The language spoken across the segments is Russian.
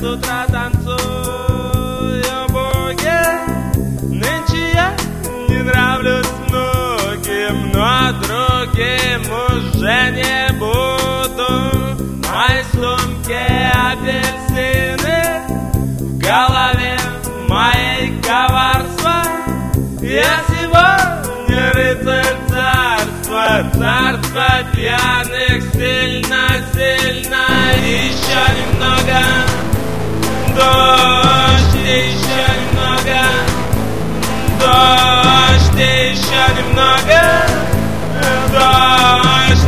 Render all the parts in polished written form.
утра танцую буги. Нынче я не нравлюсь многим, но другим уже не буду. В моей сумке апельсины, в голове моей коварства. Я сегодня рыцарь царства, царства пьяных, сильно-сильно. Еще немного, дождь, еще немного, дождь, еще немного, дождь,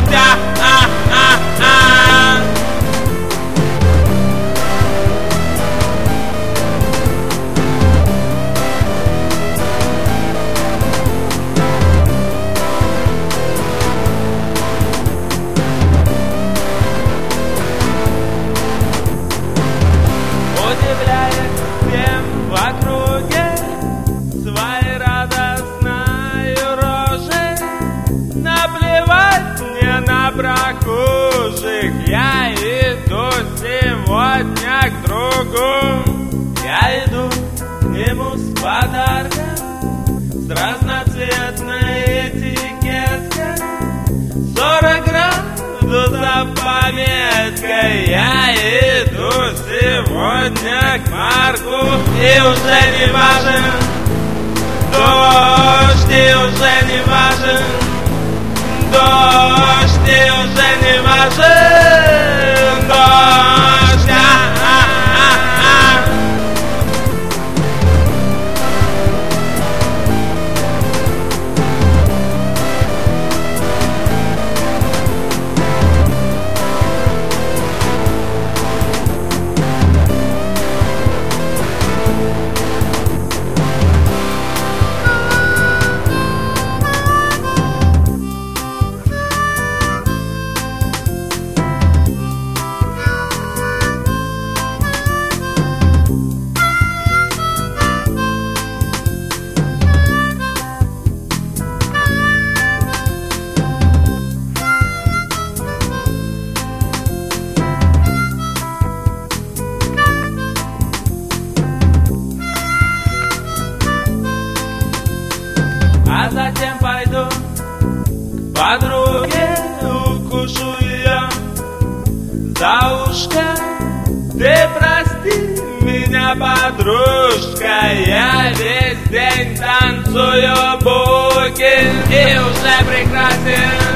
удивляет всем в округе своей радостной рожей. Наплевать мне на прохожих, я иду сегодня к другу. Я иду к нему с подарком, с разноцветной этикеткой. 40 градусов пометкой. Я иду сегодня к Марку, и уже не важен дождь, и уже не важен дождь, и уже не важен дождь. А затем пойду к подруге, укушу ее за ушко. Ты прости меня, подружка, я весь день танцую буги и уже прекрасен.